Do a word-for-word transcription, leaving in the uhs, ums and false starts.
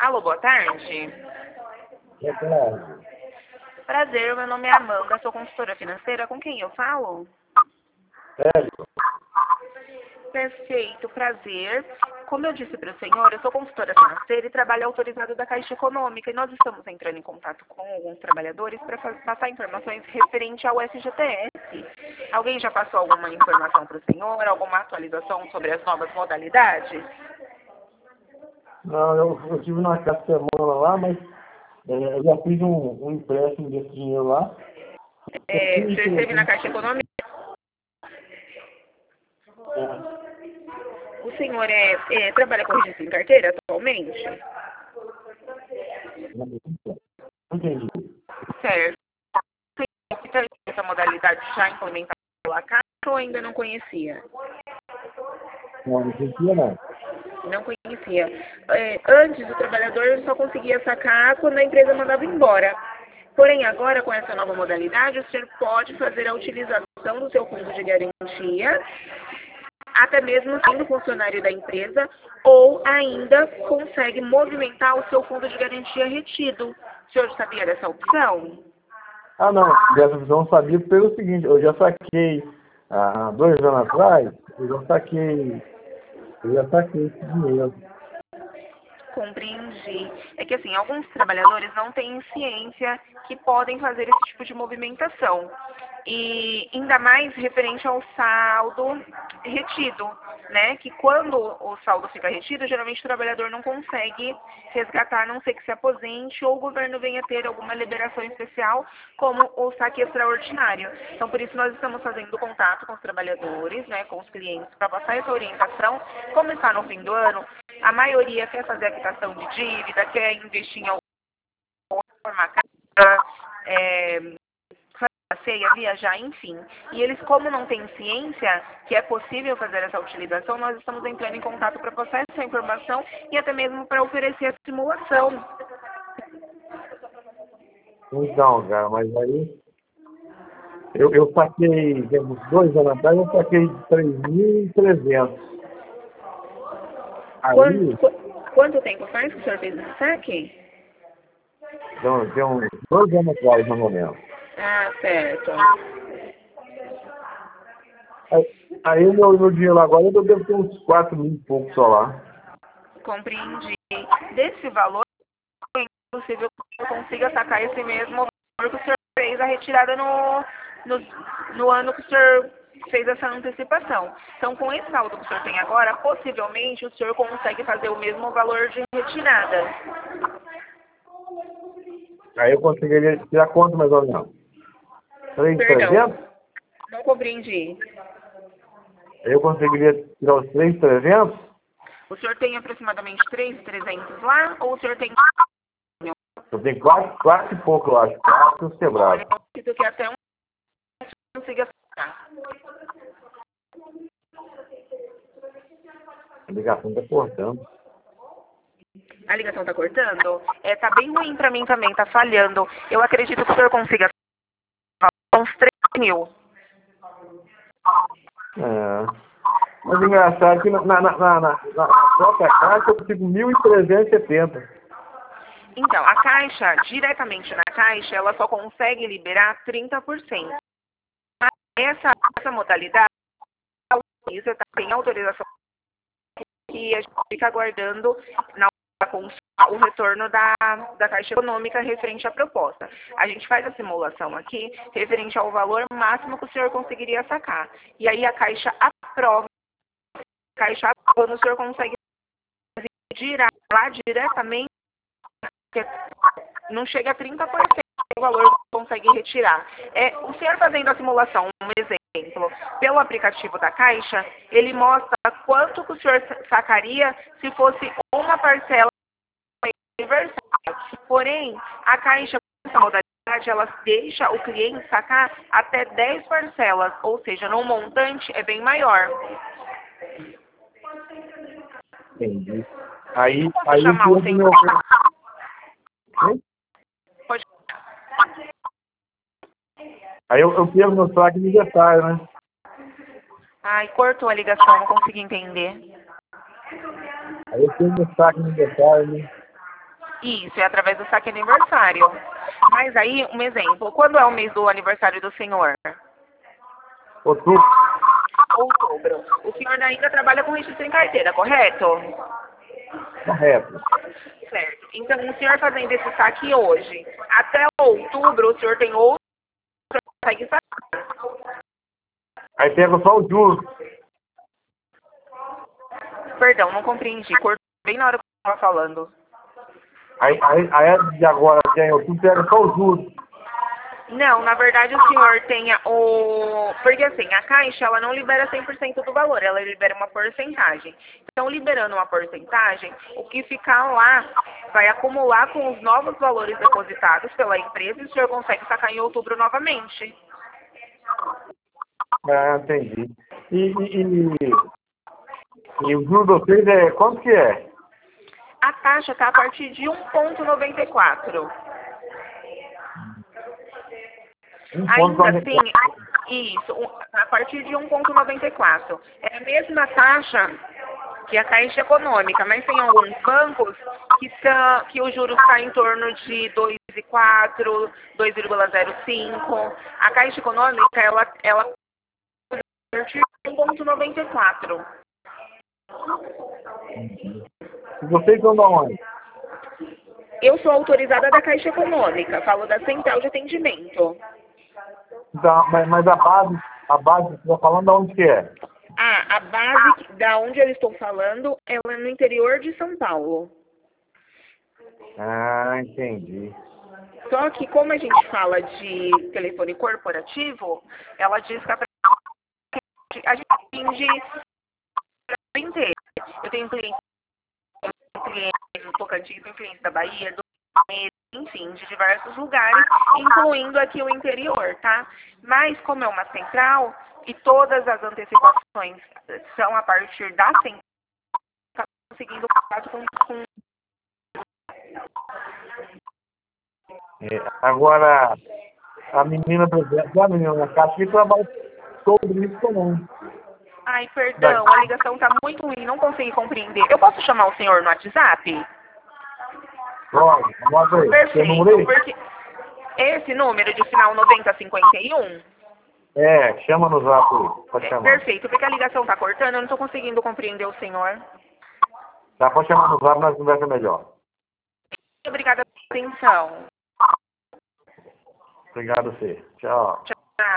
Alô, boa tarde. Boa tarde. Prazer, meu nome é Amanda, sou consultora financeira. Com quem eu falo? Sério? Perfeito, prazer. Como eu disse para o senhor, eu sou consultora financeira e trabalho autorizado da Caixa Econômica e nós estamos entrando em contato com alguns trabalhadores para passar informações referente ao S G T S. Alguém já passou alguma informação para o senhor, alguma atualização sobre as novas modalidades? Não, eu, eu tive na casa semana lá, mas é, eu já fiz um, um empréstimo desse dinheiro lá. É, você esteve na Caixa Econômica? É, O senhor é, é, trabalha com registro em carteira atualmente? não entendi. Certo. Você essa modalidade já implementada pela Caixa ou ainda não conhecia? Não, não entendi não. Não conhecia. É, antes, o trabalhador só conseguia sacar quando a empresa mandava embora. Porém, agora, com essa nova modalidade, o senhor pode fazer a utilização do seu fundo de garantia, até mesmo sendo funcionário da empresa, ou ainda consegue movimentar o seu fundo de garantia retido. O senhor sabia dessa opção? Ah, não, dessa visão eu sabia pelo seguinte, eu já saquei há dois anos atrás, eu já saquei, eu já saquei esse dinheiro. Compreendi. É que assim, alguns trabalhadores não têm ciência que podem fazer esse tipo de movimentação. E ainda mais referente ao saldo retido, né? Que quando o saldo fica retido, geralmente o trabalhador não consegue resgatar, a não ser que se aposente ou o governo venha ter alguma liberação especial, como o saque extraordinário. Então, por isso nós estamos fazendo contato com os trabalhadores, né, com os clientes, para passar essa orientação. Como está no fim do ano, a maioria quer fazer a quitação de dívida, quer investir em alguma forma, é, ceia, viajar, enfim. E eles, como não têm ciência que é possível fazer essa utilização, nós estamos entrando em contato para passar essa informação e até mesmo para oferecer a simulação. Então, cara, mas aí eu, eu saquei, temos dois anos atrás, eu saquei três mil e trezentos. Aí, Quanto, quanto tempo faz que o senhor fez esse saque? deu, deu uns dois anos atrás, mais ou menos. Ah, certo. Aí, aí o meu, meu dinheiro agora, eu devo ter uns quatro mil e pouco só lá. Compreendi. Desse valor, é impossível que eu consiga sacar esse mesmo valor que o senhor fez a retirada no, no, no ano que o senhor fez essa antecipação. Então, com esse saldo que o senhor tem agora, possivelmente o senhor consegue fazer o mesmo valor de retirada. Aí eu conseguiria tirar quanto mais ou menos? três mil e trezentos? Perdão, não compreendi. Aí eu conseguiria tirar os três mil e trezentos? O senhor tem aproximadamente três mil e trezentos lá, ou o senhor tem... Eu tenho quatro, quatro e pouco, eu acho. Quatro quebrados. Eu acredito que até um consiga sacar. A ligação tá cortando. A ligação tá cortando? É, tá bem ruim pra mim também, tá falhando. Eu acredito que o senhor consiga uns três mil. É. Mas engraçado que na, na, na, na, na própria caixa eu consigo mil trezentos e setenta. Então, a Caixa, diretamente na Caixa, ela só consegue liberar trinta por cento. Essa, essa modalidade, você tem autorização que a gente fica aguardando na o retorno da, da Caixa Econômica referente à proposta. A gente faz a simulação aqui referente ao valor máximo que o senhor conseguiria sacar. E aí a Caixa aprova, a Caixa aprovando, o senhor consegue girar lá diretamente, não chega a trinta por cento do valor que consegue retirar. É, o senhor fazendo a simulação, um exemplo, pelo aplicativo da Caixa, ele mostra quanto que o senhor sacaria se fosse uma parcela universal. Porém, a Caixa, com essa modalidade, ela deixa o cliente sacar até dez parcelas, ou seja, no montante é bem maior. Entendi. Aí, Posso aí eu chamar o perco senhor? meu... Hein? Pode. Aí eu, eu perco meu saque de aniversário, né? Ai, cortou a ligação, não consegui entender. Aí eu perco meu saque de aniversário, né? Isso, é através do saque aniversário. Mas aí, um exemplo, quando é o mês do aniversário do senhor? Outubro. Outubro. O senhor ainda trabalha com registro em carteira, correto? Correto. Certo. Então, o senhor fazendo esse saque hoje, até outubro, o senhor tem outro que consegue sacar. Aí pega só o juros. Perdão, não compreendi. Cortou bem na hora que eu estava falando. Aí, aí, aí de agora até em outubro pega só o juros. Não, na verdade o senhor tem a- o... Porque assim, a Caixa, ela não libera cem por cento do valor, ela libera uma porcentagem. Então, liberando uma porcentagem, o que ficar lá vai acumular com os novos valores depositados pela empresa e o senhor consegue sacar em outubro novamente. Ah, entendi. E, e, e, e o juros de vocês é quanto que é? A taxa está a partir de um vírgula noventa e quatro. Um ponto Ainda quarenta e assim, quatro. isso, um- a partir de um vírgula noventa e quatro. É a mesma taxa que a Caixa Econômica, mas tem alguns bancos que, são, que o juros está em torno de dois vírgula quatro, dois vírgula zero cinco. A Caixa Econômica, ela, ela a partir de um vírgula noventa e quatro. E vocês estão da onde? Eu sou autorizada da Caixa Econômica, falo da Central de Atendimento. Então, mas, mas a base, a base, você está falando de onde que é? Ah, a base que- da onde eu estou falando, ela é no interior de São Paulo. Ah, entendi. Só que como a gente fala de telefone corporativo, ela diz que a a gente atende o Brasil inteiro. Eu tenho clientes, clientes do Tocantins, tenho clientes da Bahia, do Rio, enfim, de diversos lugares, incluindo aqui o interior, tá? Mas como é uma central e todas as antecipações são a partir da central, tá conseguindo contato com, com É, agora, a menina, por exemplo, a menina na caixa que trabalha sobre isso também. Ai, perdão, a ligação tá muito ruim, não consegui compreender. Eu posso chamar o senhor no WhatsApp? Pode, anota aí. Seu número Perfeito, aí? porque esse número de final noventa cinquenta e um, É, chama no zap aí. Pode é chamar. perfeito, porque a ligação tá cortando, eu não tô conseguindo compreender o senhor. Tá, pode chamar no zap, nós conversa melhor. Obrigada pela atenção. Obrigado, você. Tchau.